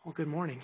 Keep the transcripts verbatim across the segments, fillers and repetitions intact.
Well, good morning.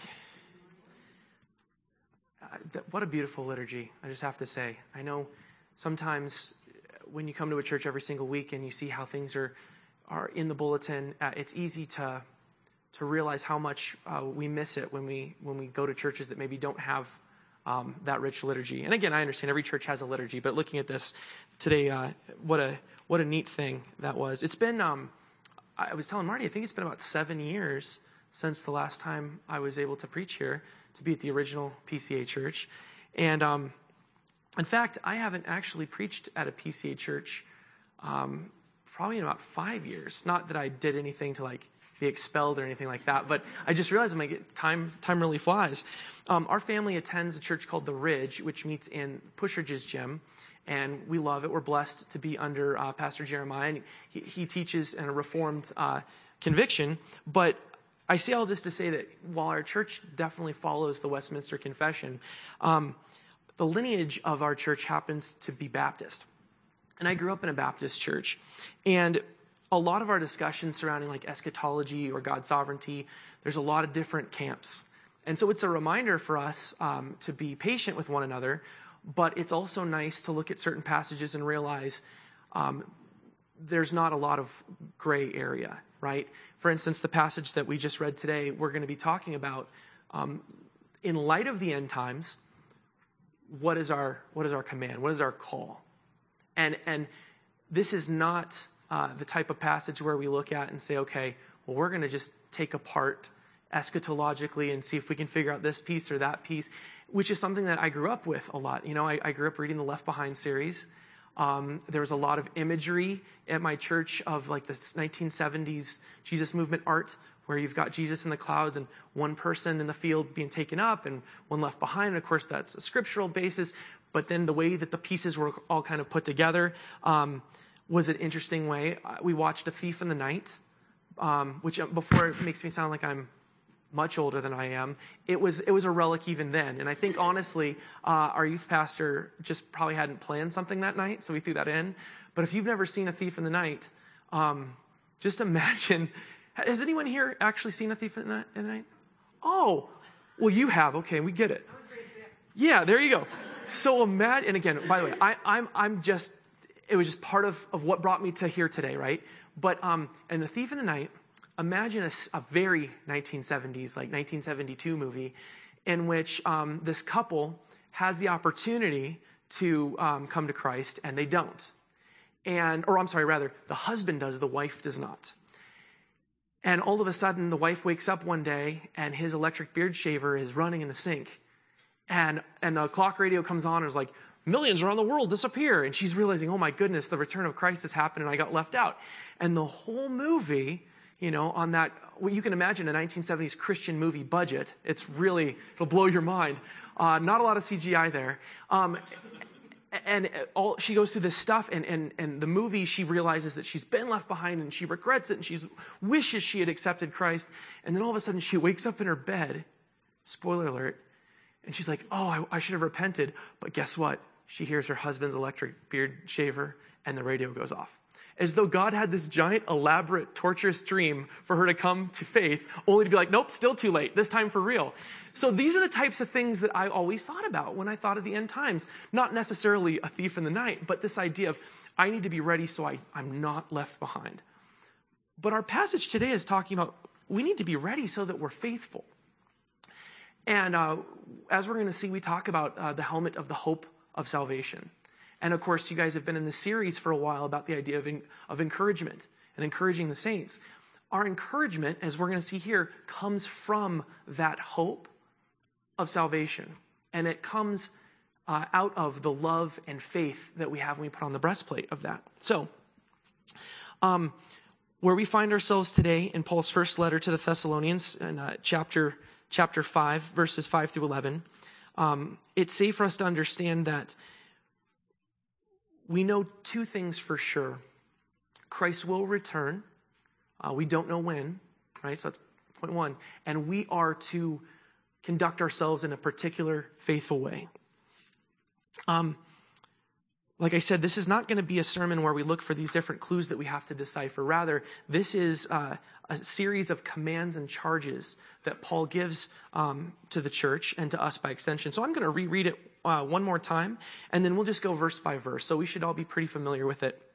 Uh, th- what a beautiful liturgy, I just have to say. I know sometimes when you come to a church every single week and you see how things are are in the bulletin, uh, it's easy to to realize how much uh, we miss it when we when we go to churches that maybe don't have um, that rich liturgy. And again, I understand every church has a liturgy, but looking at this today, uh, what a what a neat thing that was. It's been, um, I was telling Marty, I think it's been about seven years since the last time I was able to preach here, to be at the original P C A church. And um, in fact, I haven't actually preached at a P C A church um, probably in about five years. Not that I did anything to like be expelled or anything like that, but I just realized I'm like, time time really flies. Um, our family attends a church called The Ridge, which meets in Pushridge's gym, and we love it. We're blessed to be under uh, Pastor Jeremiah, and he, he teaches in a Reformed uh, conviction, but I say all this to say that while our church definitely follows the Westminster Confession, um, the lineage of our church happens to be Baptist. And I grew up in a Baptist church. And a lot of our discussions surrounding like eschatology or God's sovereignty, there's a lot of different camps. And so it's a reminder for us um, to be patient with one another, but it's also nice to look at certain passages and realize um, there's not a lot of gray area, right? For instance, the passage that we just read today, we're going to be talking about, um, in light of the end times, what is our what is our command? What is our call? And and this is not uh, the type of passage where we look at and say, okay, well, we're going to just take apart eschatologically and see if we can figure out this piece or that piece, which is something that I grew up with a lot. You know, I, I grew up reading the Left Behind series. Um, there was a lot of imagery at my church of like the nineteen seventies Jesus movement art, where you've got Jesus in the clouds and one person in the field being taken up and one left behind. And of course, that's a scriptural basis. But then the way that the pieces were all kind of put together um, was an interesting way. We watched A Thief in the Night, um, which before it makes me sound like I'm much older than I am. It was it was a relic even then. And I think, honestly, uh, our youth pastor just probably hadn't planned something that night, so we threw that in. But if you've never seen A Thief in the Night, um, just imagine... Has anyone here actually seen A Thief in the Night? Oh, well, you have. Okay, we get it. Yeah, there you go. So imagine, and again, by the way, I, I'm I'm just, it was just part of, of what brought me to here today, right? But um, in The Thief in the Night, imagine a, a very nineteen seventies, like nineteen seventy-two movie, in which um, this couple has the opportunity to um, come to Christ, and they don't. And, or I'm sorry, rather, the husband does, the wife does not. And all of a sudden, the wife wakes up one day, and his electric beard shaver is running in the sink. And and the clock radio comes on, and is like, millions around the world disappear. And she's realizing, oh my goodness, the return of Christ has happened, and I got left out. And the whole movie... You know, on that, well, you can imagine a nineteen seventies Christian movie budget. It's really, it'll blow your mind. Uh, not a lot of C G I there. Um, and all she goes through this stuff, and, and, and the movie, she realizes that she's been left behind, and she regrets it, and she wishes she had accepted Christ. And then all of a sudden, she wakes up in her bed, spoiler alert, and she's like, oh, I, I should have repented. But guess what? She hears her husband's electric beard shaver, and the radio goes off. As though God had this giant, elaborate, torturous dream for her to come to faith, only to be like, nope, still too late, this time for real. So these are the types of things that I always thought about when I thought of the end times. Not necessarily a thief in the night, but this idea of, I need to be ready so I, I'm not left behind. But our passage today is talking about, we need to be ready so that we're faithful. And uh, as we're going to see, we talk about uh, the helmet of the hope of salvation. And of course, you guys have been in this series for a while about the idea of, in, of encouragement and encouraging the saints. Our encouragement, as we're going to see here, comes from that hope of salvation. And it comes uh, out of the love and faith that we have when we put on the breastplate of that. So, um, where we find ourselves today in Paul's first letter to the Thessalonians, in uh, chapter, chapter five, verses five through eleven, um, it's safe for us to understand that we know two things for sure. Christ will return. Uh, we don't know when, right? So that's point one. And we are to conduct ourselves in a particular faithful way. Um, like I said, this is not going to be a sermon where we look for these different clues that we have to decipher. Rather, this is uh, a series of commands and charges that Paul gives um, to the church and to us by extension. So I'm going to reread it uh, one more time, and then we'll just go verse by verse. So we should all be pretty familiar with it.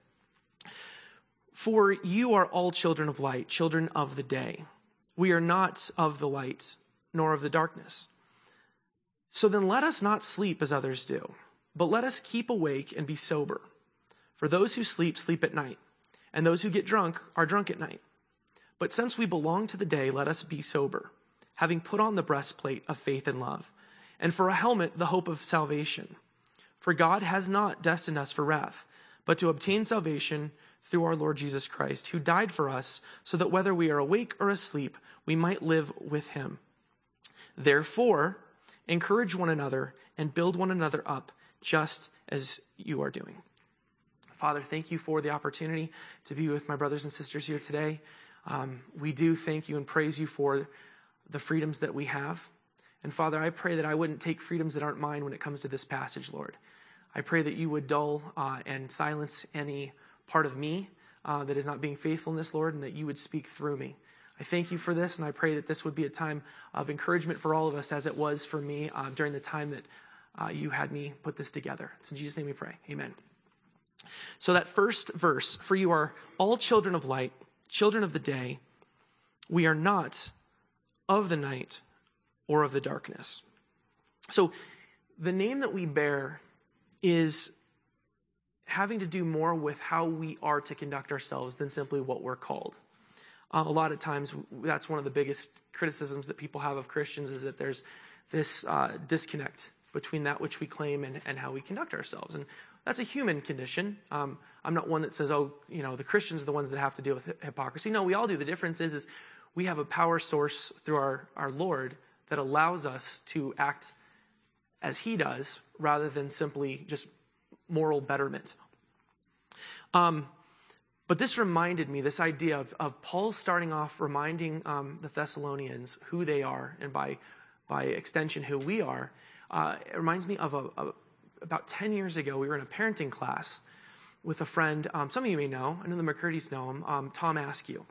For you are all children of light, children of the day. We are not of the light, nor of the darkness. So then let us not sleep as others do, but let us keep awake and be sober. For those who sleep, sleep at night, and those who get drunk are drunk at night. But since we belong to the day, let us be sober, having put on the breastplate of faith and love, and for a helmet, the hope of salvation. For God has not destined us for wrath, but to obtain salvation through our Lord Jesus Christ, who died for us, so that whether we are awake or asleep, we might live with him. Therefore, encourage one another and build one another up, just as you are doing. Father, thank you for the opportunity to be with my brothers and sisters here today. Um, we do thank you and praise you for the freedoms that we have. And Father, I pray that I wouldn't take freedoms that aren't mine when it comes to this passage, Lord. I pray that you would dull uh, and silence any part of me uh, that is not being faithful in this, Lord, and that you would speak through me. I thank you for this, and I pray that this would be a time of encouragement for all of us, as it was for me uh, during the time that uh, you had me put this together. It's in Jesus' name we pray. Amen. So that first verse, for you are all children of light, children of the day. We are not of the night or of the darkness. So the name that we bear is having to do more with how we are to conduct ourselves than simply what we're called. Uh, a lot of times, that's one of the biggest criticisms that people have of Christians, is that there's this uh, disconnect between that which we claim and, and how we conduct ourselves. And that's a human condition. Um, I'm not one that says, oh, you know, the Christians are the ones that have to deal with hypocrisy. No, we all do. The difference is, is we have a power source through our, our Lord that allows us to act as he does, rather than simply just moral betterment. Um, but this reminded me, this idea of, of Paul starting off reminding um, the Thessalonians who they are, and by by extension who we are. Uh, it reminds me of a, a, about ten years ago, we were in a parenting class with a friend. Um, some of you may know, I know the McCurdy's know him, um, Tom Askew.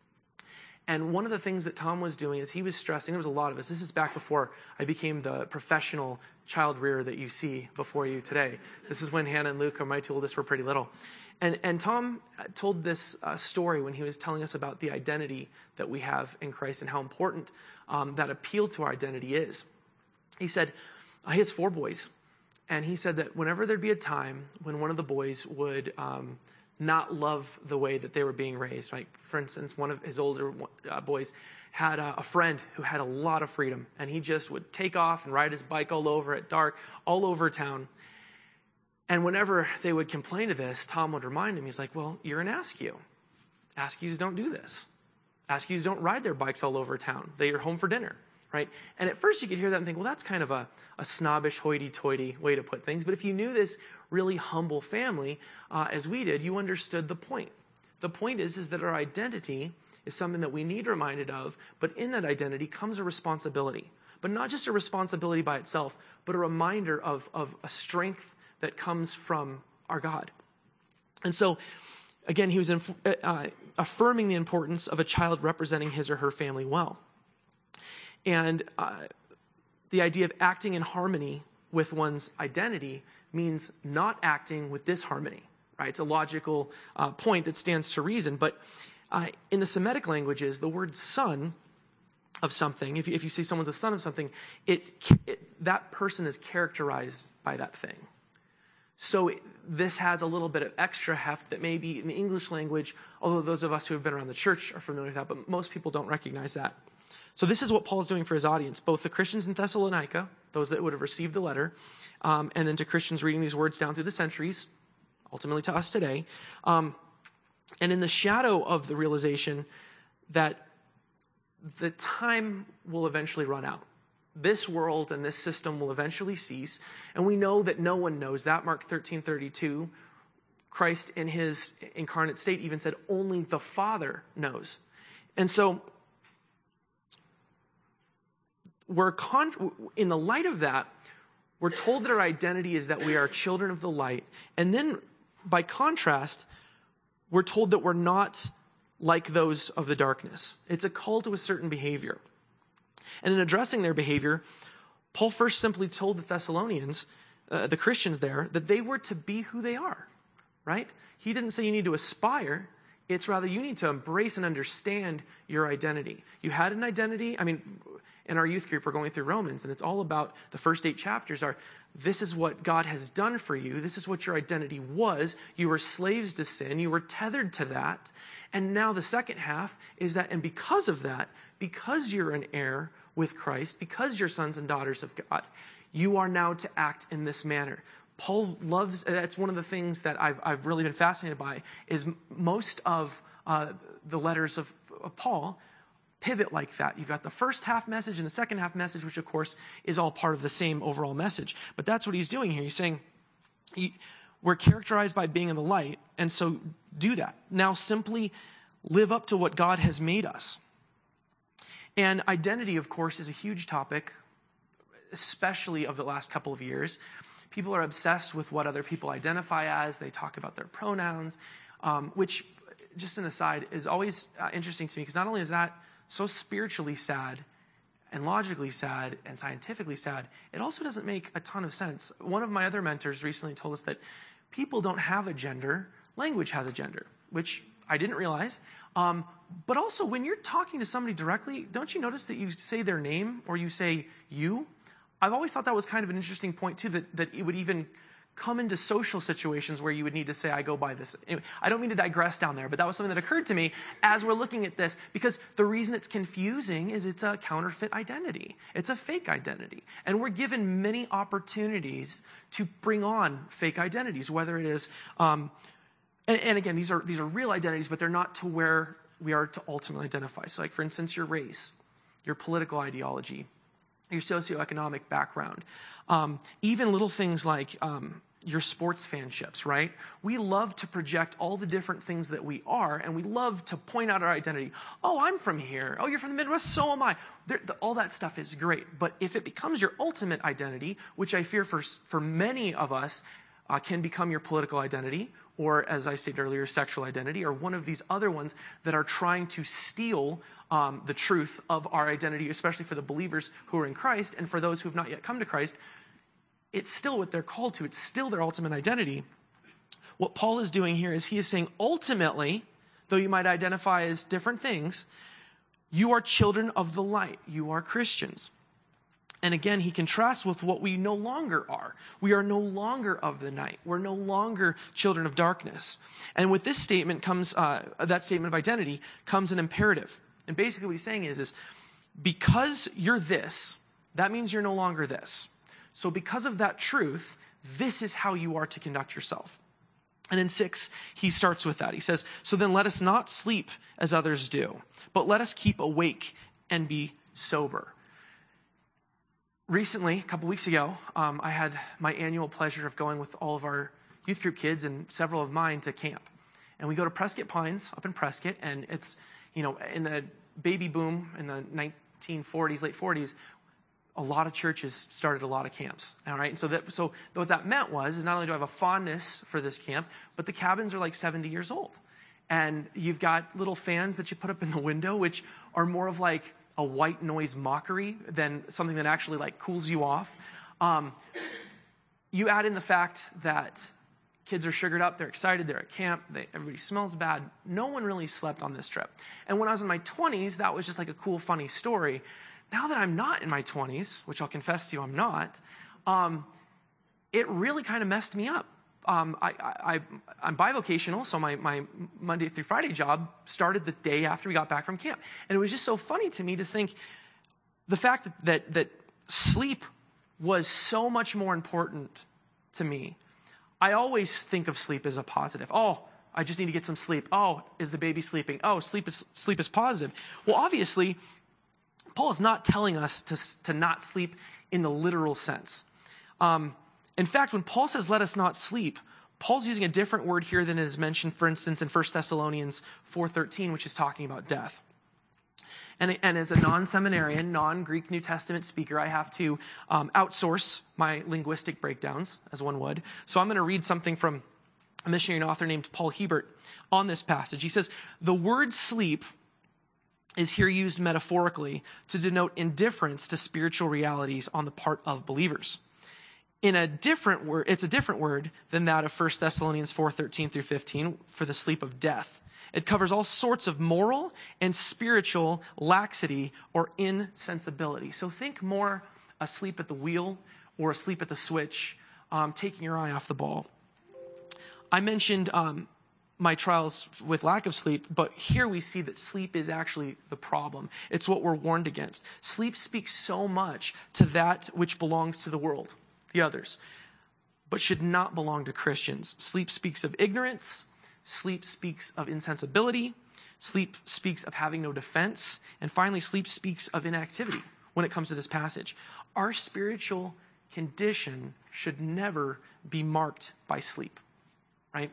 And one of the things that Tom was doing is he was stressing, there was a lot of us, this is back before I became the professional child rearer that you see before you today. This is when Hannah and Luke, my two oldest, were pretty little. And, and Tom told this uh, story when he was telling us about the identity that we have in Christ and how important um, that appeal to our identity is. He said, uh, he has four boys. And he said that whenever there'd be a time when one of the boys would um, not love the way that they were being raised. Like, for instance, one of his older uh, boys had a, a friend who had a lot of freedom, and he just would take off and ride his bike all over at dark, all over town. And whenever they would complain to this, Tom would remind him, he's like, well, you're an Askew. Askews don't do this. Askews don't ride their bikes all over town. They are home for dinner, right? And at first you could hear that and think, well, that's kind of a, a snobbish, hoity-toity way to put things. But if you knew this really humble family, uh, as we did, you understood the point. The point is, is that our identity is something that we need reminded of, but in that identity comes a responsibility. But not just a responsibility by itself, but a reminder of, of a strength that comes from our God. And so, again, he was inf- uh, affirming the importance of a child representing his or her family well. And uh, the idea of acting in harmony with one's identity means not acting with disharmony, right? It's a logical uh, point that stands to reason. But uh, in the Semitic languages, the word son of something, if you, if you say someone's a son of something, it, it that person is characterized by that thing. So it, this has a little bit of extra heft that maybe in the English language, although those of us who have been around the church are familiar with that, but most people don't recognize that. So this is what Paul's doing for his audience, both the Christians in Thessalonica, those that would have received the letter, um, and then to Christians reading these words down through the centuries, ultimately to us today. Um, and in the shadow of the realization that the time will eventually run out. This world and this system will eventually cease. And we know that no one knows that. Mark thirteen thirty-two, Christ in his incarnate state even said, only the Father knows. And so we're con- in the light of that, We're told that our identity is that we are children of the light. And then, by contrast, we're told that we're not like those of the darkness. It's a call to a certain behavior. And in addressing their behavior, Paul first simply told the Thessalonians, uh, the Christians there, that they were to be who they are, right? He didn't say you need to aspire. It's rather you need to embrace and understand your identity. You had an identity. I mean, in our youth group, we're going through Romans, and it's all about the first eight chapters are, this is what God has done for you. This is what your identity was. You were slaves to sin. You were tethered to that. And now the second half is that, and because of that, because you're an heir with Christ, because you're sons and daughters of God, you are now to act in this manner. Paul loves, that's one of the things that I've, I've really been fascinated by, is most of uh, the letters of, of Paul pivot like that. You've got the first half message and the second half message, which of course is all part of the same overall message. But that's what he's doing here. He's saying, we're characterized by being in the light, and so do that. Now simply live up to what God has made us. And identity, of course, is a huge topic, especially of the last couple of years. People are obsessed with what other people identify as. They talk about their pronouns, um, which, just an aside, is always uh, interesting to me, because not only is that so spiritually sad and logically sad and scientifically sad, it also doesn't make a ton of sense. One of my other mentors recently told us that people don't have a gender, language has a gender, which I didn't realize. Um, but also, when you're talking to somebody directly, don't you notice that you say their name or you say you? I've always thought that was kind of an interesting point, too, that, that it would even come into social situations where you would need to say, I go by this. Anyway, I don't mean to digress down there, but that was something that occurred to me as we're looking at this, because the reason it's confusing is it's a counterfeit identity. It's a fake identity. And we're given many opportunities to bring on fake identities, whether it is, um, and, and again, these are, these are real identities, but they're not to where we are to ultimately identify. So like, for instance, your race, your political ideology, your socioeconomic background, um, even little things like um, your sports fanships, right? We love to project all the different things that we are, and we love to point out our identity. Oh, I'm from here. Oh, you're from the Midwest. So am I. There, the, all that stuff is great. But if it becomes your ultimate identity, which I fear for, for many of us uh, can become your political identity, or as I stated earlier, sexual identity, or one of these other ones that are trying to steal um, the truth of our identity, especially for the believers who are in Christ, and for those who have not yet come to Christ, it's still what they're called to. It's still their ultimate identity. What Paul is doing here is he is saying, ultimately, though you might identify as different things, you are children of the light. You are Christians. And again, he contrasts with what we no longer are. We are no longer of the night. We're no longer children of darkness. And with this statement comes, uh, that statement of identity comes an imperative. And basically what he's saying is, is because you're this, that means you're no longer this. So because of that truth, this is how you are to conduct yourself. And in six, he starts with that. He says, so then let us not sleep as others do, but let us keep awake and be sober. Recently, a couple weeks ago, um, I had my annual pleasure of going with all of our youth group kids and several of mine to camp. And we go to Prescott Pines up in Prescott, and it's, you know, in the baby boom in the nineteen forties, late forties, a lot of churches started a lot of camps. All right. And so that, so what that meant was, is not only do I have a fondness for this camp, but the cabins are like seventy years old. And you've got little fans that you put up in the window, which are more of like a white noise mockery than something that actually like cools you off. Um, you add in the fact that kids are sugared up, they're excited, they're at camp, they, everybody smells bad. No one really slept on this trip. And when I was in my twenties, that was just like a cool, funny story. Now that I'm not in my twenties, which I'll confess to you I'm not, um, it really kind of messed me up. Um, I, I, I'm bivocational, so my, my Monday through Friday job started the day after we got back from camp. And it was just so funny to me to think the fact that, that, that sleep was so much more important to me. I always think of sleep as a positive. Oh, I just need to get some sleep. Oh, is the baby sleeping? Oh, sleep is, sleep is positive. Well, obviously, Paul is not telling us to, to not sleep in the literal sense. Um, in fact, when Paul says, let us not sleep, Paul's using a different word here than is mentioned, for instance, in First Thessalonians four thirteen, which is talking about death. And, and as a non-seminarian, non-Greek New Testament speaker, I have to um, outsource my linguistic breakdowns, as one would. So I'm going to read something from a missionary and author named Paul Hebert on this passage. He says, the word sleep is here used metaphorically to denote indifference to spiritual realities on the part of believers. In a different word, it's a different word than that of First Thessalonians four thirteen through fifteen for the sleep of death. It covers all sorts of moral and spiritual laxity or insensibility. So think more asleep at the wheel or asleep at the switch, um, taking your eye off the ball. I mentioned um, my trials with lack of sleep, but here we see that sleep is actually the problem. It's what we're warned against. Sleep speaks so much to that which belongs to the world, the others, but should not belong to Christians. Sleep speaks of ignorance. Sleep speaks of insensibility. Sleep speaks of having no defense. And finally, sleep speaks of inactivity when it comes to this passage. Our spiritual condition should never be marked by sleep, right?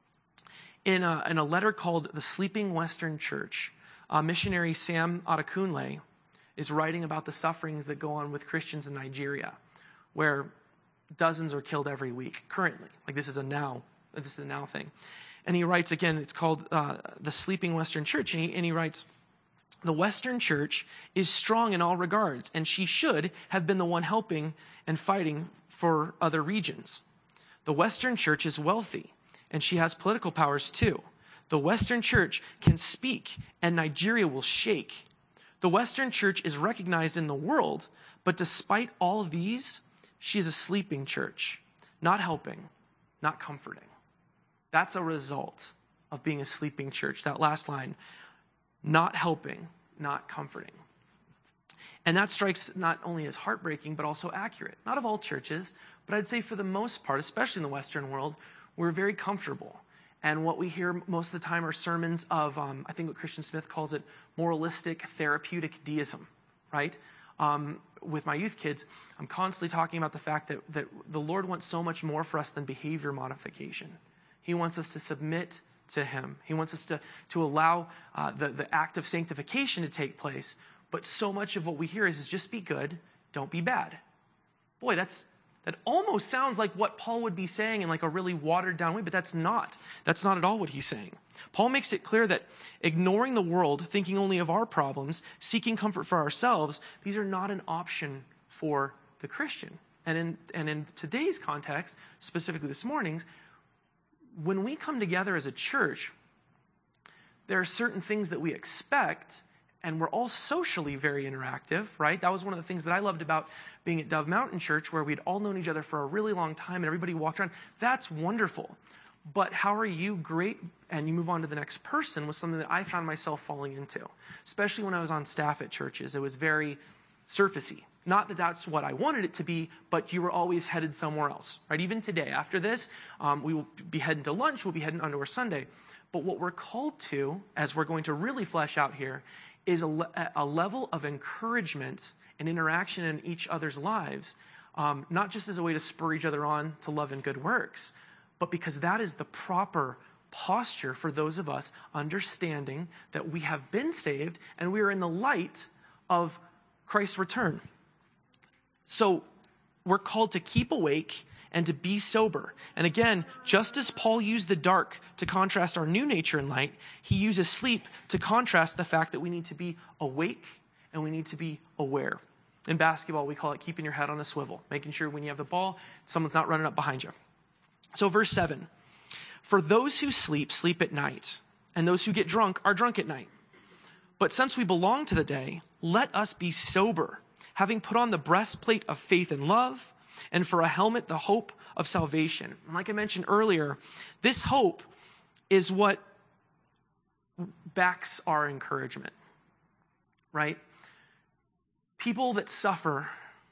In a, in a letter called The Sleeping Western Church, uh, missionary Sam Adekunle is writing about the sufferings that go on with Christians in Nigeria, where dozens are killed every week currently. Like this is a now, this is a now thing. And he writes, again, it's called uh, The Sleeping Western Church, and he, and he writes, the Western Church is strong in all regards, and she should have been the one helping and fighting for other regions. The Western Church is wealthy, and she has political powers too. The Western Church can speak, and Nigeria will shake. The Western Church is recognized in the world, but despite all of these, she is a sleeping church, not helping, not comforting. That's a result of being a sleeping church. That last line, not helping, not comforting. And that strikes not only as heartbreaking, but also accurate. Not of all churches, but I'd say for the most part, especially in the Western world, we're very comfortable. And what we hear most of the time are sermons of, um, I think what Christian Smith calls it, moralistic therapeutic deism, right? Um, with my youth kids, I'm constantly talking about the fact that, that the Lord wants so much more for us than behavior modification. He wants us to submit to him. He wants us to, to allow uh, the, the act of sanctification to take place. But so much of what we hear is, is just be good, don't be bad. Boy, that's that almost sounds like what Paul would be saying in like a really watered down way, but that's not. That's not at all what he's saying. Paul makes it clear that ignoring the world, thinking only of our problems, seeking comfort for ourselves, these are not an option for the Christian. And in, and in today's context, specifically this morning's, when we come together as a church, there are certain things that we expect, and we're all socially very interactive, right? That was one of the things that I loved about being at Dove Mountain Church, where we'd all known each other for a really long time, and everybody walked around. That's wonderful. But how are you great, and you move on to the next person, was something that I found myself falling into, especially when I was on staff at churches. It was very surfacey. Not that that's what I wanted it to be, but you were always headed somewhere else, right? Even today, after this, um, we will be heading to lunch, we'll be heading onto our Sunday. But what we're called to, as we're going to really flesh out here, is a, le- a level of encouragement and interaction in each other's lives, um, not just as a way to spur each other on to love and good works, but because that is the proper posture for those of us understanding that we have been saved and we are in the light of Christ's return. So we're called to keep awake and to be sober. And again, just as Paul used the dark to contrast our new nature and light, he uses sleep to contrast the fact that we need to be awake and we need to be aware. In basketball, we call it keeping your head on a swivel, making sure when you have the ball, someone's not running up behind you. So verse seven, for those who sleep, sleep at night, and those who get drunk are drunk at night. But since we belong to the day, let us be sober, having put on the breastplate of faith and love, and for a helmet, the hope of salvation. And like I mentioned earlier, this hope is what backs our encouragement, right? People that suffer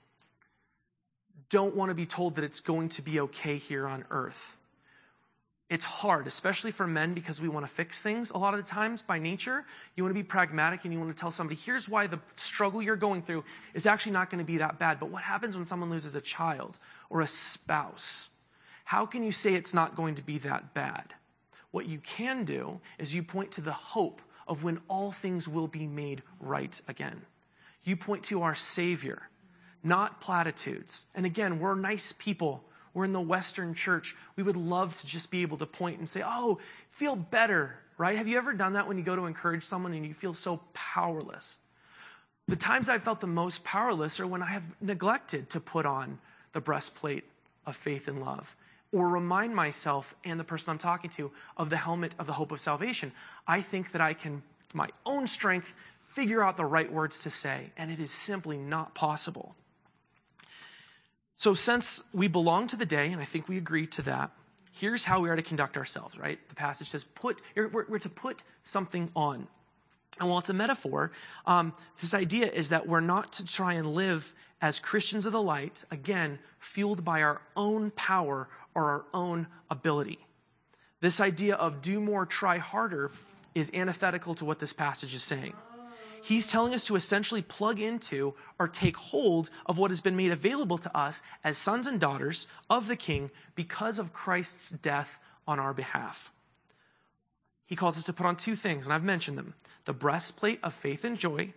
don't want to be told that it's going to be okay here on earth. It's hard, especially for men, because we want to fix things a lot of the times by nature. You want to be pragmatic and you want to tell somebody, here's why the struggle you're going through is actually not going to be that bad. But what happens when someone loses a child or a spouse? How can you say it's not going to be that bad? What you can do is you point to the hope of when all things will be made right again. You point to our Savior, not platitudes. And again, we're nice people. We're in the Western church. We would love to just be able to point and say, oh, feel better, right? Have you ever done that when you go to encourage someone and you feel so powerless? The times I've felt the most powerless are when I have neglected to put on the breastplate of faith and love, or remind myself and the person I'm talking to of the helmet of the hope of salvation. I think that I can, with my own strength, figure out the right words to say, and it is simply not possible. So since we belong to the day, and I think we agree to that, here's how we are to conduct ourselves, right? The passage says, "Put we're, we're to put something on." And while it's a metaphor, um, this idea is that we're not to try and live as Christians of the light, again, fueled by our own power or our own ability. This idea of do more, try harder is antithetical to what this passage is saying. He's telling us to essentially plug into or take hold of what has been made available to us as sons and daughters of the King because of Christ's death on our behalf. He calls us to put on two things, and I've mentioned them. The breastplate of faith and joy,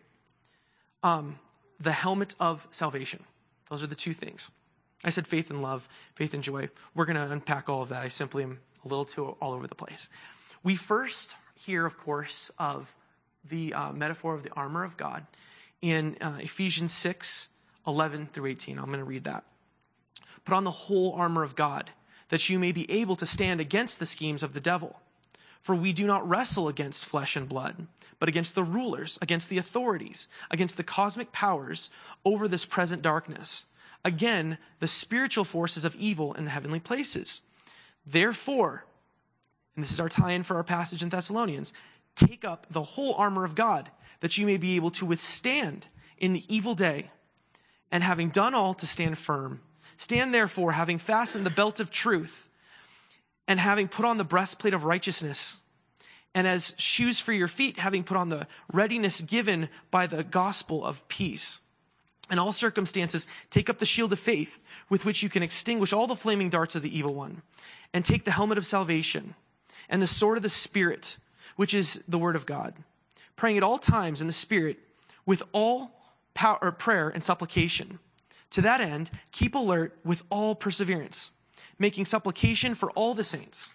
um, the helmet of salvation. Those are the two things. I said faith and love, faith and joy. We're going to unpack all of that. I simply am a little too all over the place. We first hear, of course, of the uh, metaphor of the armor of God in uh, Ephesians six, eleven through eighteen. I'm going to read that. Put on the whole armor of God, that you may be able to stand against the schemes of the devil. For we do not wrestle against flesh and blood, but against the rulers, against the authorities, against the cosmic powers over this present darkness. Again, the spiritual forces of evil in the heavenly places. Therefore, and this is our tie-in for our passage in Thessalonians, take up the whole armor of God, that you may be able to withstand in the evil day, and having done all, to stand firm. Stand therefore, having fastened the belt of truth, and having put on the breastplate of righteousness, and as shoes for your feet, having put on the readiness given by the gospel of peace. In all circumstances, take up the shield of faith, with which you can extinguish all the flaming darts of the evil one, and take the helmet of salvation, and the sword of the Spirit, which is the word of God, praying at all times in the Spirit with all power, or prayer and supplication. To that end, keep alert with all perseverance, making supplication for all the saints.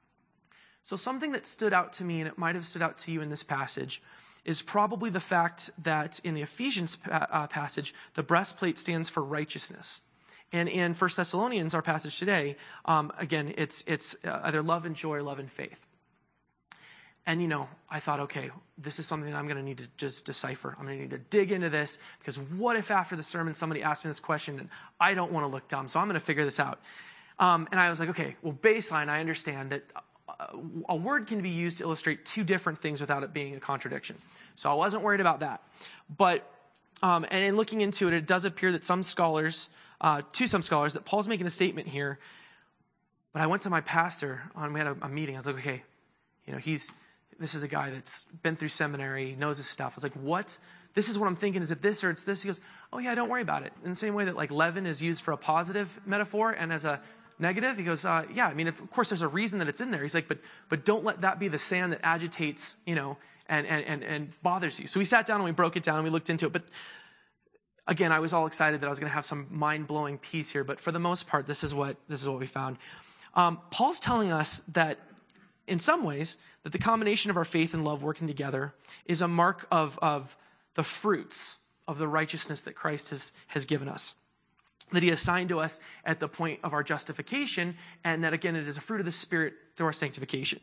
So something that stood out to me, and it might have stood out to you in this passage, is probably the fact that in the Ephesians uh, passage, the breastplate stands for righteousness. And in First Thessalonians, our passage today, um, again, it's it's uh, either love and joy or love and faith. And, you know, I thought, okay, this is something that I'm going to need to just decipher. I'm going to need to dig into this, because what if after the sermon somebody asks me this question and I don't want to look dumb, so I'm going to figure this out. Um, and I was like, okay, well, baseline, I understand that a word can be used to illustrate two different things without it being a contradiction. So I wasn't worried about that. But, um, and in looking into it, it does appear that some scholars, uh, to some scholars, that Paul's making a statement here. But I went to my pastor, and we had a, a meeting. I was like, okay, you know, he's, this is a guy that's been through seminary, knows his stuff. I was like, what? This is what I'm thinking. Is it this or it's this? He goes, oh yeah, don't worry about it. In the same way that like leaven is used for a positive metaphor and as a negative, he goes, uh, yeah, I mean, of course there's a reason that it's in there. He's like, but but don't let that be the sand that agitates, you know, and and and, and bothers you. So we sat down and we broke it down and we looked into it. But again, I was all excited that I was going to have some mind-blowing piece here. But for the most part, this is what this is what we found. Um, Paul's telling us that in some ways that the combination of our faith and love working together is a mark of of the fruits of the righteousness that Christ has has given us, that he assigned to us at the point of our justification, and that, again, it is a fruit of the Spirit through our sanctification.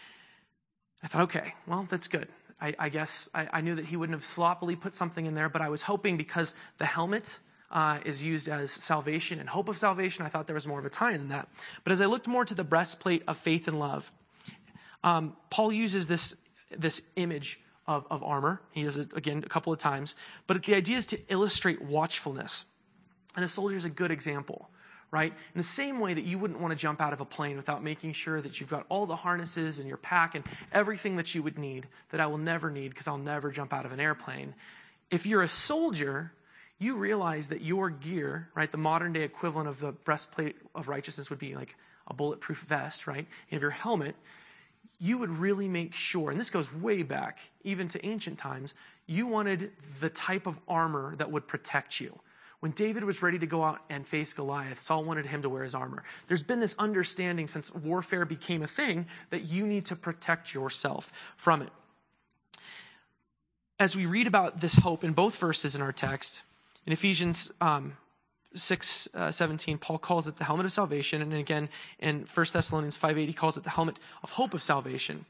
I thought, okay, well, that's good. I, I guess I, I knew that he wouldn't have sloppily put something in there, but I was hoping, because the helmet uh, is used as salvation and hope of salvation, I thought there was more of a tie in that. But as I looked more to the breastplate of faith and love, um, Paul uses this, this image of, of armor. He does it, again, a couple of times. But the idea is to illustrate watchfulness. And a soldier is a good example, right? In the same way that you wouldn't want to jump out of a plane without making sure that you've got all the harnesses and your pack and everything that you would need, that I will never need because I'll never jump out of an airplane. If you're a soldier, you realize that your gear, right, the modern day equivalent of the breastplate of righteousness would be like a bulletproof vest, right? You have your helmet. you would really make sure, and this goes way back, even to ancient times, you wanted the type of armor that would protect you. When David was ready to go out and face Goliath, Saul wanted him to wear his armor. There's been this understanding since warfare became a thing that you need to protect yourself from it. As we read about this hope in both verses in our text, in Ephesians um, six seventeen, Paul calls it the helmet of salvation, and again in First Thessalonians five eight, he calls it the helmet of hope of salvation.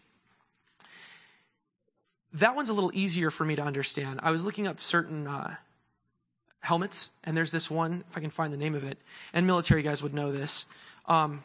That one's a little easier for me to understand. I was looking up certain uh, helmets, and there's this one, if I can find the name of it, and military guys would know this. Um,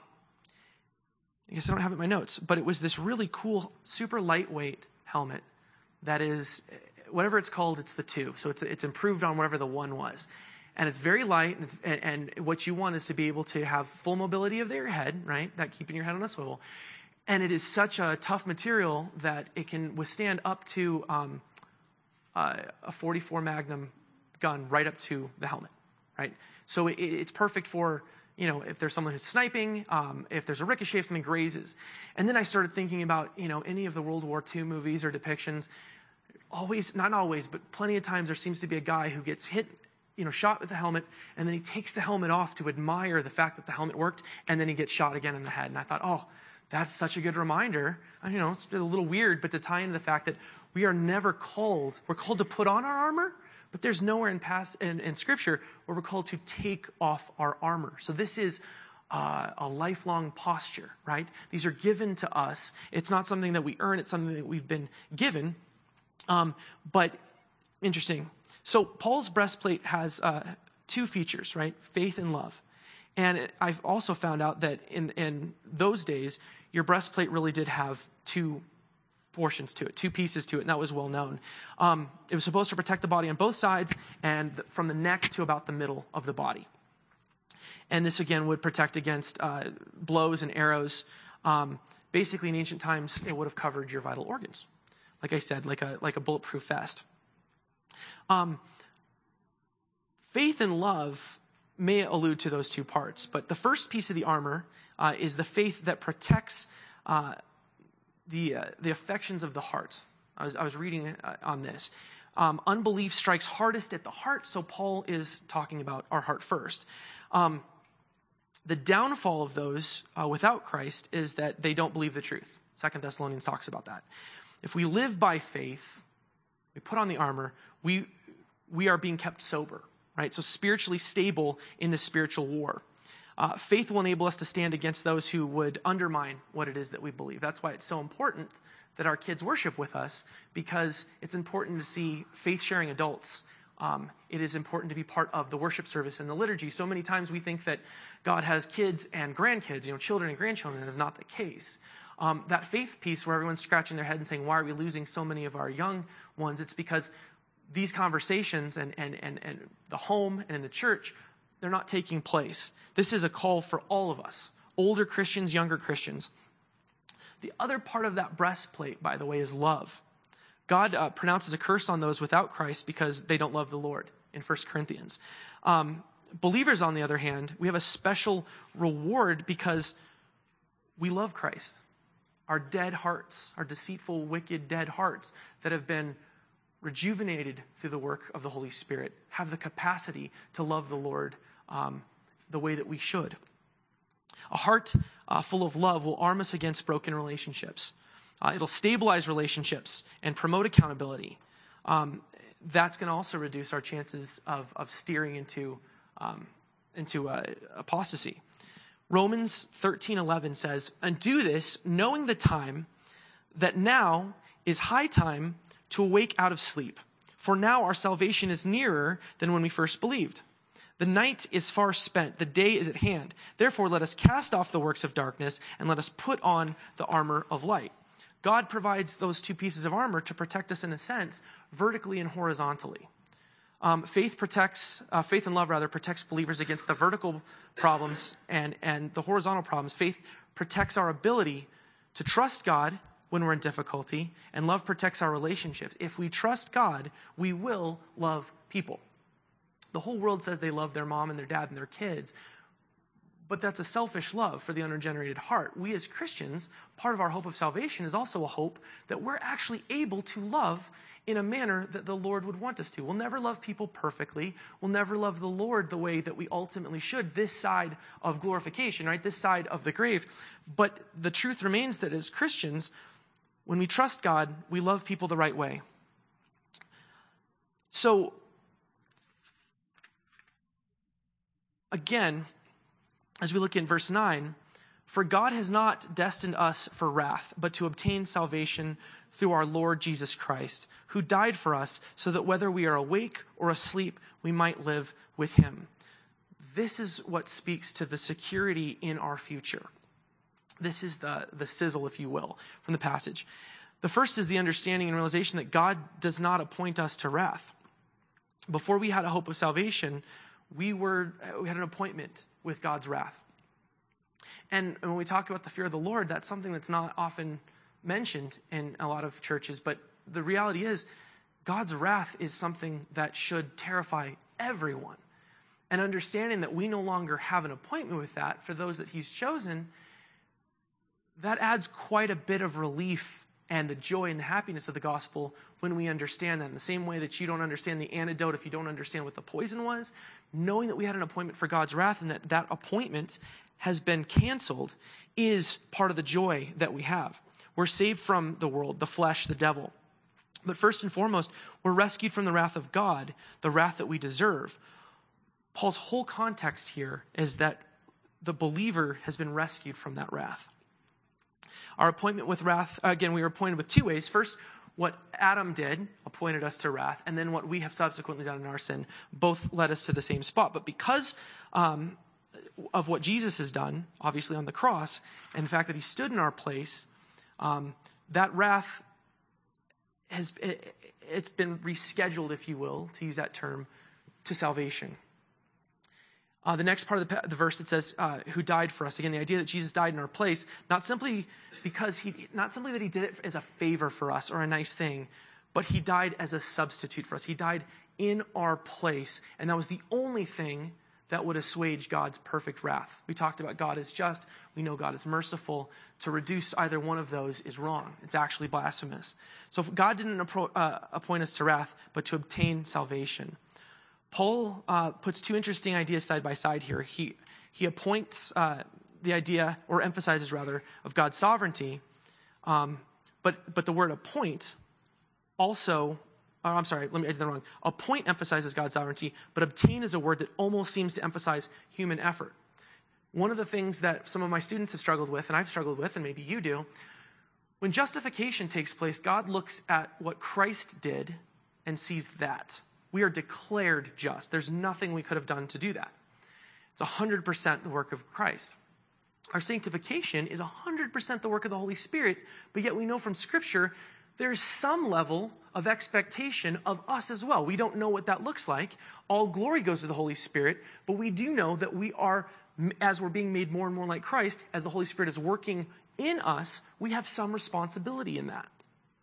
I guess I don't have it in my notes, but it was this really cool, super lightweight helmet that is, whatever it's called, it's the two. So it's it's improved on whatever the one was. And it's very light, and, it's, and, and what you want is to be able to have full mobility of your head, right? That keeping your head on a swivel. And it is such a tough material that it can withstand up to um, uh, a forty-four Magnum gun right up to the helmet, right? So it, it's perfect for, you know, if there's someone who's sniping, um, if there's a ricochet, if something grazes. And then I started thinking about, you know, any of the World War Two movies or depictions. Always, not always, but plenty of times there seems to be a guy who gets hit, you know, shot with the helmet, and then he takes the helmet off to admire the fact that the helmet worked, and then he gets shot again in the head. And I thought, oh, that's such a good reminder. You know, it's a little weird, but to tie into the fact that we are never called, we're called to put on our armor, but there's nowhere in past in, in Scripture where we're called to take off our armor. So this is uh, a lifelong posture, right? These are given to us. It's not something that we earn. It's something that we've been given. Um, but interesting. So Paul's breastplate has uh, two features, right? Faith and love. And it, I've also found out that in, in those days, your breastplate really did have two portions to it, two pieces to it, and that was well known. Um, it was supposed to protect the body on both sides and th- from the neck to about the middle of the body. And this, again, would protect against uh, blows and arrows. Um, basically, in ancient times, it would have covered your vital organs. Like I said, like a like a bulletproof vest. Um, faith and love may allude to those two parts, but the first piece of the armor uh, is the faith that protects uh, the uh, the affections of the heart. I was I was reading uh, on this. Um, unbelief strikes hardest at the heart, so Paul is talking about our heart first. Um, the downfall of those uh, without Christ is that they don't believe the truth. Second Thessalonians talks about that. If we live by faith, we put on the armor, we we are being kept sober, right? So spiritually stable in the spiritual war. Uh, faith will enable us to stand against those who would undermine what it is that we believe. That's why it's so important that our kids worship with us, because it's important to see faith-sharing adults. Um, it is important to be part of the worship service and the liturgy. So many times we think that God has kids and grandkids, you know, children and grandchildren, and that is not the case. Um, that faith piece where everyone's scratching their head and saying, why are we losing so many of our young ones? It's because these conversations and, and, and, and the home and in the church, they're not taking place. This is a call for all of us, older Christians, younger Christians. The other part of that breastplate, by the way, is love. God uh, pronounces a curse on those without Christ because they don't love the Lord in First Corinthians. Um, believers, on the other hand, we have a special reward because we love Christ. Our dead hearts, our deceitful, wicked, dead hearts that have been rejuvenated through the work of the Holy Spirit have the capacity to love the Lord um, the way that we should. A heart uh, full of love will arm us against broken relationships. Uh, it'll stabilize relationships and promote accountability. Um, that's going to also reduce our chances of, of steering into, um, into uh, apostasy. Romans thirteen eleven says, and do this, knowing the time, that now is high time to awake out of sleep. For now our salvation is nearer than when we first believed. The night is far spent, the day is at hand. Therefore let us cast off the works of darkness, and let us put on the armor of light. God provides those two pieces of armor to protect us, in a sense, vertically and horizontally. Um, faith protects, uh, faith and love rather, protects believers against the vertical problems and, and the horizontal problems. Faith protects our ability to trust God when we're in difficulty, and love protects our relationships. If we trust God, we will love people. The whole world says they love their mom and their dad and their kids, but that's a selfish love for the unregenerated heart. We as Christians, part of our hope of salvation is also a hope that we're actually able to love in a manner that the Lord would want us to. We'll never love people perfectly. We'll never love the Lord the way that we ultimately should this side of glorification, right? This side of the grave. But the truth remains that as Christians, when we trust God, we love people the right way. So, again, as we look in verse nine, for God has not destined us for wrath, but to obtain salvation through our Lord Jesus Christ, who died for us so that whether we are awake or asleep, we might live with him. This is what speaks to the security in our future. This is the, the sizzle, if you will, from the passage. The first is the understanding and realization that God does not appoint us to wrath. Before we had a hope of salvation, we were we had an appointment with God's wrath. And when we talk about the fear of the Lord, that's something that's not often mentioned in a lot of churches. But the reality is, God's wrath is something that should terrify everyone. And understanding that we no longer have an appointment with that for those that he's chosen, that adds quite a bit of relief and the joy and the happiness of the gospel when we understand that. In the same way that you don't understand the antidote if you don't understand what the poison was, knowing that we had an appointment for God's wrath and that that appointment has been canceled is part of the joy that we have. We're saved from the world, the flesh, the devil. But first and foremost, we're rescued from the wrath of God, the wrath that we deserve. Paul's whole context here is that the believer has been rescued from that wrath. Our appointment with wrath, again, we were appointed with two ways. First, what Adam did appointed us to wrath, and then what we have subsequently done in our sin both led us to the same spot. But because um, of what Jesus has done, obviously on the cross, and the fact that he stood in our place, um, that wrath has it, it's been rescheduled, if you will, to use that term, to salvation. Uh, the next part of the, the verse that says, uh, who died for us. Again, the idea that Jesus died in our place, not simply because he, not simply that he did it as a favor for us or a nice thing, but he died as a substitute for us. He died in our place, and that was the only thing that would assuage God's perfect wrath. We talked about God is just. We know God is merciful. To reduce either one of those is wrong. It's actually blasphemous. So if God didn't appro- uh, appoint us to wrath, but to obtain salvation. Paul uh, puts two interesting ideas side by side here. He he appoints uh, the idea, or emphasizes rather, of God's sovereignty, um, but but the word appoint also, oh, I'm sorry, let me I did that wrong. Appoint emphasizes God's sovereignty, but obtain is a word that almost seems to emphasize human effort. One of the things that some of my students have struggled with, and I've struggled with, and maybe you do, when justification takes place, God looks at what Christ did and sees that. We are declared just. There's nothing we could have done to do that. It's one hundred percent the work of Christ. Our sanctification is one hundred percent the work of the Holy Spirit, but yet we know from Scripture there's some level of expectation of us as well. We don't know what that looks like. All glory goes to the Holy Spirit, but we do know that we are, as we're being made more and more like Christ, as the Holy Spirit is working in us, we have some responsibility in that.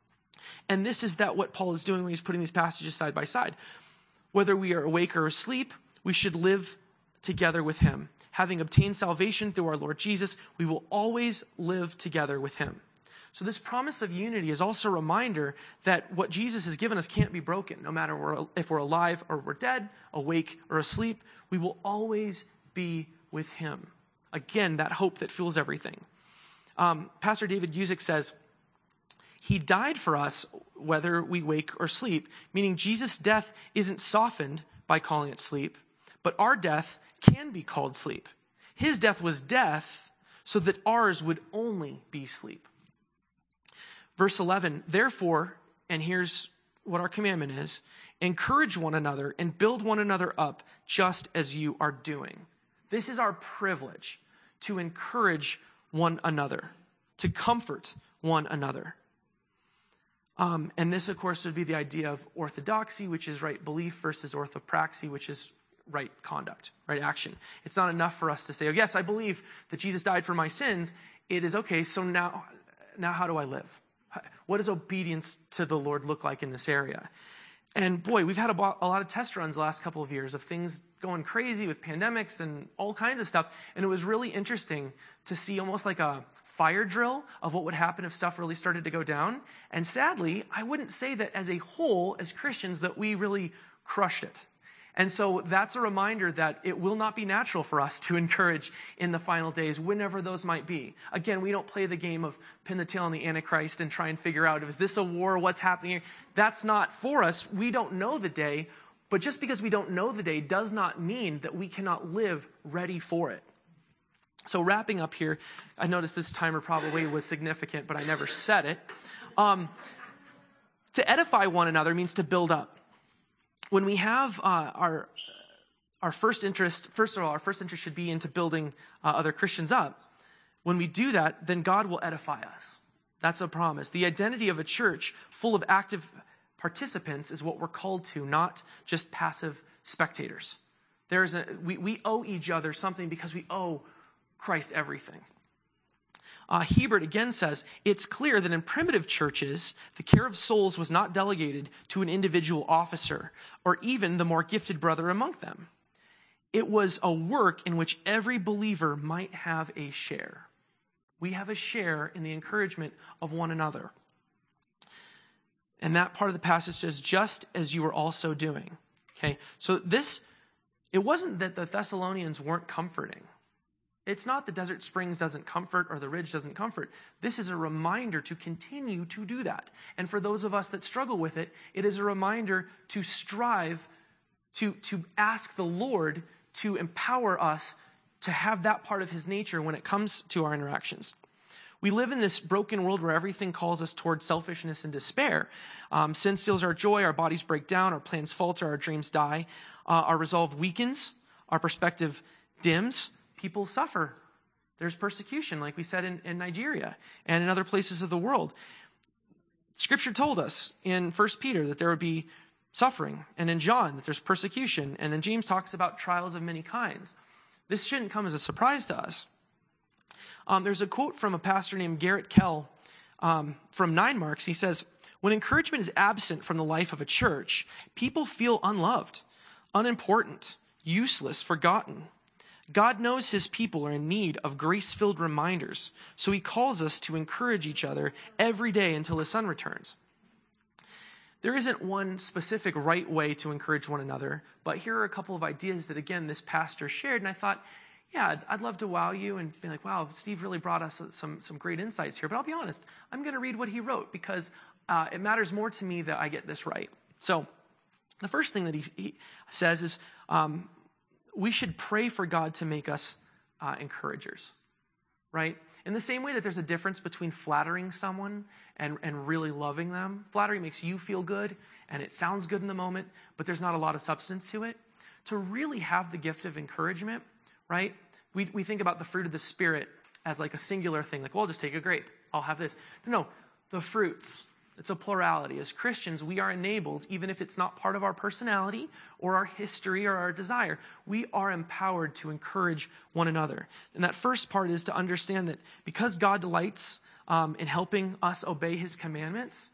And this is that what Paul is doing when he's putting these passages side by side. Whether we are awake or asleep, we should live together with him. Having obtained salvation through our Lord Jesus, we will always live together with him. So this promise of unity is also a reminder that what Jesus has given us can't be broken. No matter if we're alive or we're dead, awake or asleep, we will always be with him. Again, that hope that fuels everything. Um, Pastor David Usick says, he died for us whether we wake or sleep, meaning Jesus' death isn't softened by calling it sleep, but our death can be called sleep. His death was death so that ours would only be sleep. Verse eleven, therefore, and here's what our commandment is, encourage one another and build one another up just as you are doing. This is our privilege, to encourage one another, to comfort one another. Um, and this, of course, would be the idea of orthodoxy, which is right belief, versus orthopraxy, which is right conduct, right action. It's not enough for us to say, oh, yes, I believe that Jesus died for my sins. It is, okay, so now, now how do I live? What does obedience to the Lord look like in this area? And boy, we've had a, a lot of test runs the last couple of years of things going crazy with pandemics and all kinds of stuff. And it was really interesting to see almost like a fire drill of what would happen if stuff really started to go down. And sadly, I wouldn't say that as a whole, as Christians, that we really crushed it. And so that's a reminder that it will not be natural for us to encourage in the final days, whenever those might be. Again, we don't play the game of pin the tail on the Antichrist and try and figure out, is this a war? What's happening here? That's not for us. We don't know the day. But just because we don't know the day does not mean that we cannot live ready for it. So wrapping up here, I noticed this timer probably was significant, but I never said it. Um, to edify one another means to build up. When we have uh, our our first interest, first of all, our first interest should be into building uh, other Christians up. When we do that, then God will edify us. That's a promise. The identity of a church full of active participants is what we're called to, not just passive spectators. There's a, we, we owe each other something because we owe Christ everything. Uh, Hebert again says, it's clear that in primitive churches, the care of souls was not delegated to an individual officer or even the more gifted brother among them. It was a work in which every believer might have a share. We have a share in the encouragement of one another. And that part of the passage says, just as you were also doing. Okay, so this, it wasn't that the Thessalonians weren't comforting. It's not that Desert Springs doesn't comfort or the Ridge doesn't comfort. This is a reminder to continue to do that. And for those of us that struggle with it, it is a reminder to strive to, to ask the Lord to empower us to have that part of his nature when it comes to our interactions. We live in this broken world where everything calls us toward selfishness and despair. Um, sin steals our joy, our bodies break down, our plans falter, our dreams die, uh, our resolve weakens, our perspective dims. People suffer. There's persecution, like we said in, in Nigeria and in other places of the world. Scripture told us in First Peter that there would be suffering, and in John that there's persecution, and then James talks about trials of many kinds. This shouldn't come as a surprise to us. Um, there's a quote from a pastor named Garrett Kell um, from Nine Marks. He says, when encouragement is absent from the life of a church, people feel unloved, unimportant, useless, forgotten. God knows his people are in need of grace-filled reminders, so he calls us to encourage each other every day until his son returns. There isn't one specific right way to encourage one another, but here are a couple of ideas that, again, this pastor shared, and I thought, yeah, I'd, I'd love to wow you and be like, wow, Steve really brought us some, some great insights here, but I'll be honest, I'm going to read what he wrote because uh, it matters more to me that I get this right. So the first thing that he, he says is, um, we should pray for God to make us uh, encouragers, right? In the same way that there's a difference between flattering someone and, and really loving them. Flattery makes you feel good, and it sounds good in the moment, but there's not a lot of substance to it. To really have the gift of encouragement, right? We, we think about the fruit of the Spirit as like a singular thing, like, well, I'll just take a grape. I'll have this. No, no, the fruits. It's a plurality. As Christians, we are enabled, even if it's not part of our personality or our history or our desire, we are empowered to encourage one another. And that first part is to understand that because God delights um, in helping us obey his commandments,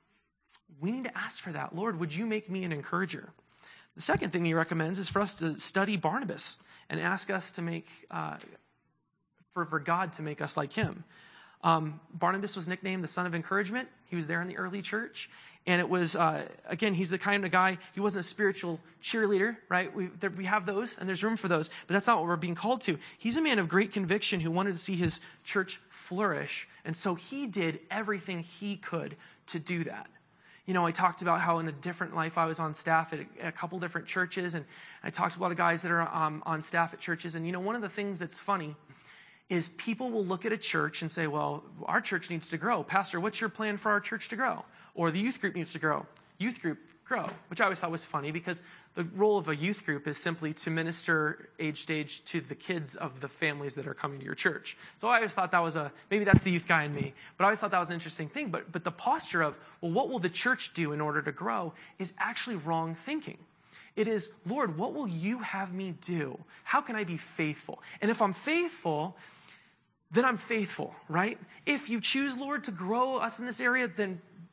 we need to ask for that. Lord, would you make me an encourager? The second thing he recommends is for us to study Barnabas and ask us to make, uh, for, for God to make us like him. Um, Barnabas was nicknamed the son of encouragement. He was there in the early church. And it was, uh, again, he's the kind of guy, he wasn't a spiritual cheerleader, right? We, there, we have those, and there's room for those, but that's not what we're being called to. He's a man of great conviction who wanted to see his church flourish. And so he did everything he could to do that. You know, I talked about how in a different life I was on staff at a, at a couple different churches, and I talked to a lot of guys that are um, on staff at churches. And, you know, one of the things that's funny is people will look at a church and say, well, our church needs to grow. Pastor, what's your plan for our church to grow? Or the youth group needs to grow. Youth group, grow. Which I always thought was funny because the role of a youth group is simply to minister age stage to the kids of the families that are coming to your church. So I always thought that was a, maybe that's the youth guy in me, but I always thought that was an interesting thing. But, but the posture of, well, what will the church do in order to grow is actually wrong thinking. It is, Lord, what will you have me do? How can I be faithful? And if I'm faithful, then I'm faithful, right? If you choose, Lord, to grow us in this area, then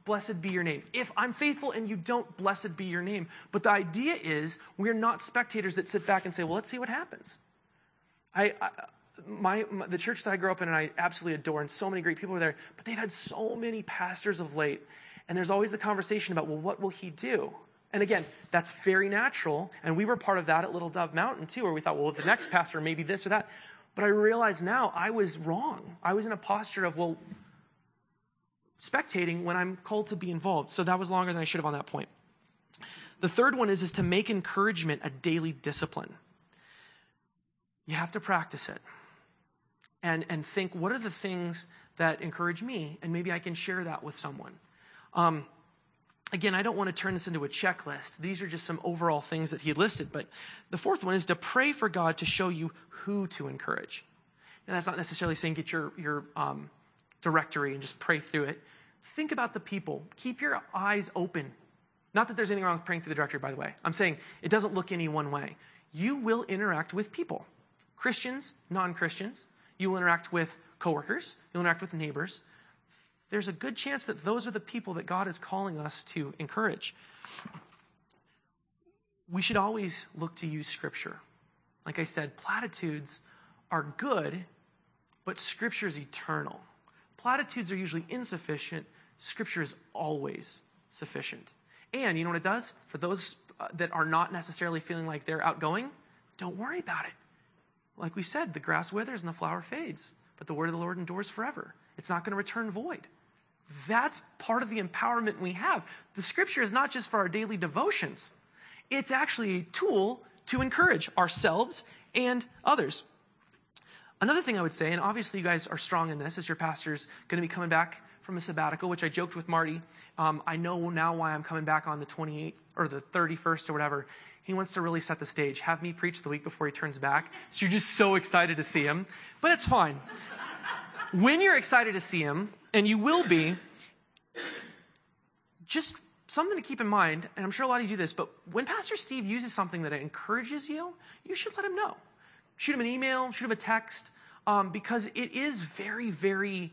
blessed be your name. If I'm faithful and you don't, blessed be your name. But the idea is we're not spectators that sit back and say, well, let's see what happens. I, I my, my the church that I grew up in and I absolutely adore, and so many great people are there, but they've had so many pastors of late. And there's always the conversation about, well, what will he do? And again, that's very natural. And we were part of that at Little Dove Mountain too, where we thought, well, the next pastor, maybe this or that. But I realize now I was wrong. I was in a posture of, well, spectating when I'm called to be involved. So that was longer than I should have on that point. The third one is, is to make encouragement a daily discipline. You have to practice it. And, and think, what are the things that encourage me? And maybe I can share that with someone. Um, again, I don't want to turn this into a checklist. These are just some overall things that he had listed. But the fourth one is to pray for God to show you who to encourage. And that's not necessarily saying get your, your um, directory and just pray through it. Think about the people. Keep your eyes open. Not that there's anything wrong with praying through the directory, by the way. I'm saying it doesn't look any one way. You will interact with people. Christians, non-Christians. You will interact with coworkers. You'll interact with neighbors. There's a good chance that those are the people that God is calling us to encourage. We should always look to use Scripture. Like I said, platitudes are good, but Scripture is eternal. Platitudes are usually insufficient. Scripture is always sufficient. And you know what it does? For those uh, that are not necessarily feeling like they're outgoing, don't worry about it. Like we said, the grass withers and the flower fades, but the word of the Lord endures forever. It's not going to return void. That's part of the empowerment we have. The Scripture is not just for our daily devotions. It's actually a tool to encourage ourselves and others. Another thing I would say, and obviously you guys are strong in this, as your pastor's going to be coming back from a sabbatical, which I joked with Marty. Um, I know now why I'm coming back on the twenty-eighth or the thirty-first or whatever. He wants to really set the stage, have me preach the week before he turns back. So you're just so excited to see him. But it's fine. When you're excited to see him, and you will be, just something to keep in mind, and I'm sure a lot of you do this, but when Pastor Steve uses something that encourages you, you should let him know. Shoot him an email, shoot him a text, um, because it is very, very,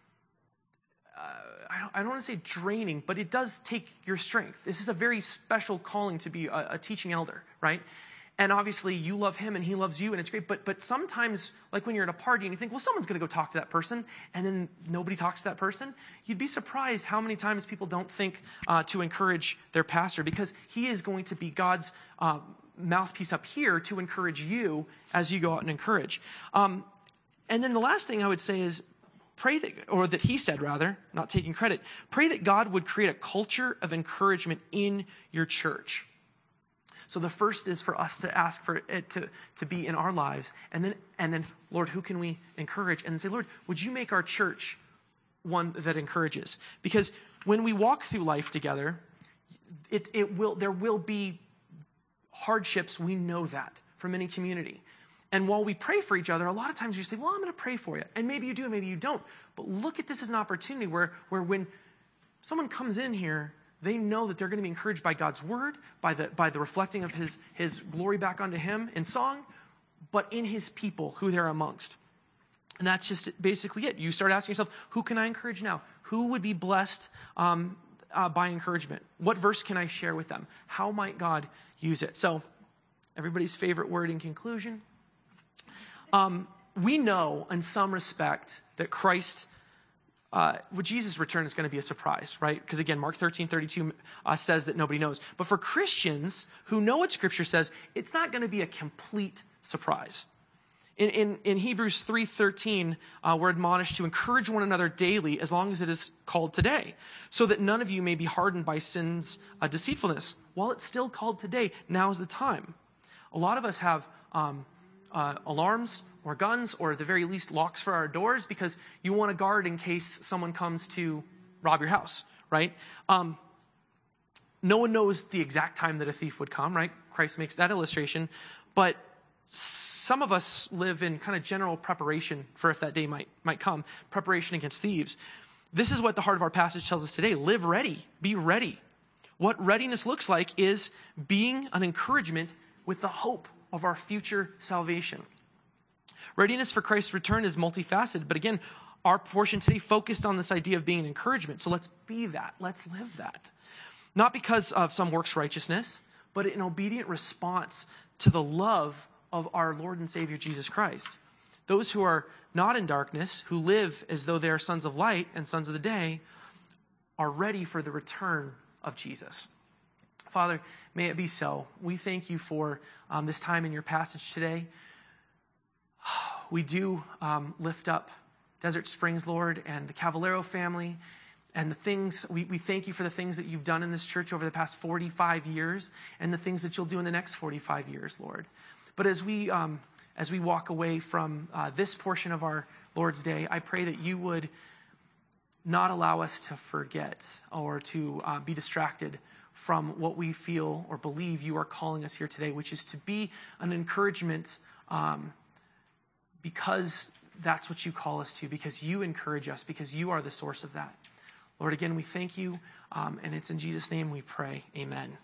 uh, I don't, I don't want to say draining, but it does take your strength. This is a very special calling to be a, a teaching elder, right? And obviously you love him and he loves you and it's great. But but sometimes, like when you're at a party and you think, well, someone's going to go talk to that person, and then nobody talks to that person, you'd be surprised how many times people don't think uh, to encourage their pastor, because he is going to be God's uh, mouthpiece up here to encourage you as you go out and encourage. Um, and then the last thing I would say is pray that, or that he said rather, not taking credit, pray that God would create a culture of encouragement in your church. So the first is for us to ask for it to, to be in our lives. And then, and then, Lord, who can we encourage? And say, Lord, would you make our church one that encourages? Because when we walk through life together, it, it will there will be hardships. We know that from any community. And while we pray for each other, a lot of times you say, well, I'm going to pray for you. And maybe you do, and maybe you don't. But look at this as an opportunity where, where when someone comes in here, they know that they're going to be encouraged by God's word, by the by the reflecting of his, his glory back onto him in song, but in his people who they're amongst. And that's just basically it. You start asking yourself, who can I encourage now? Who would be blessed um, uh, by encouragement? What verse can I share with them? How might God use it? So everybody's favorite word in conclusion. Um, we know in some respect that Christ Uh, well, Jesus' return is going to be a surprise, right? Because again, Mark thirteen thirty-two uh, says that nobody knows. But for Christians who know what Scripture says, it's not going to be a complete surprise. In, in, in Hebrews three thirteen, uh, we're admonished to encourage one another daily as long as it is called today, so that none of you may be hardened by sin's uh, deceitfulness. While it's still called today, now is the time. A lot of us have um, uh, alarms or guns, or at the very least locks for our doors, because you want to guard in case someone comes to rob your house, right? Um, no one knows the exact time that a thief would come, right? Christ makes that illustration. But some of us live in kind of general preparation for if that day might, might come, preparation against thieves. This is what the heart of our passage tells us today. Live ready. Be ready. What readiness looks like is being an encouragement with the hope of our future salvation. Readiness for Christ's return is multifaceted, but again, our portion today focused on this idea of being an encouragement. So let's be that. Let's live that. Not because of some works righteousness, but an obedient response to the love of our Lord and Savior Jesus Christ. Those who are not in darkness, who live as though they are sons of light and sons of the day, are ready for the return of Jesus. Father, may it be so. We thank you for um, this time in your passage today. We do um, lift up Desert Springs, Lord, and the Cavallero family, and the things, we, we thank you for the things that you've done in this church over the past forty-five years, and the things that you'll do in the next forty-five years, Lord. But as we um, as we walk away from uh, this portion of our Lord's Day, I pray that you would not allow us to forget or to uh, be distracted from what we feel or believe you are calling us here today, which is to be an encouragement um, because that's what you call us to, because you encourage us, because you are the source of that. Lord, again, we thank you, um, and it's in Jesus' name we pray. Amen.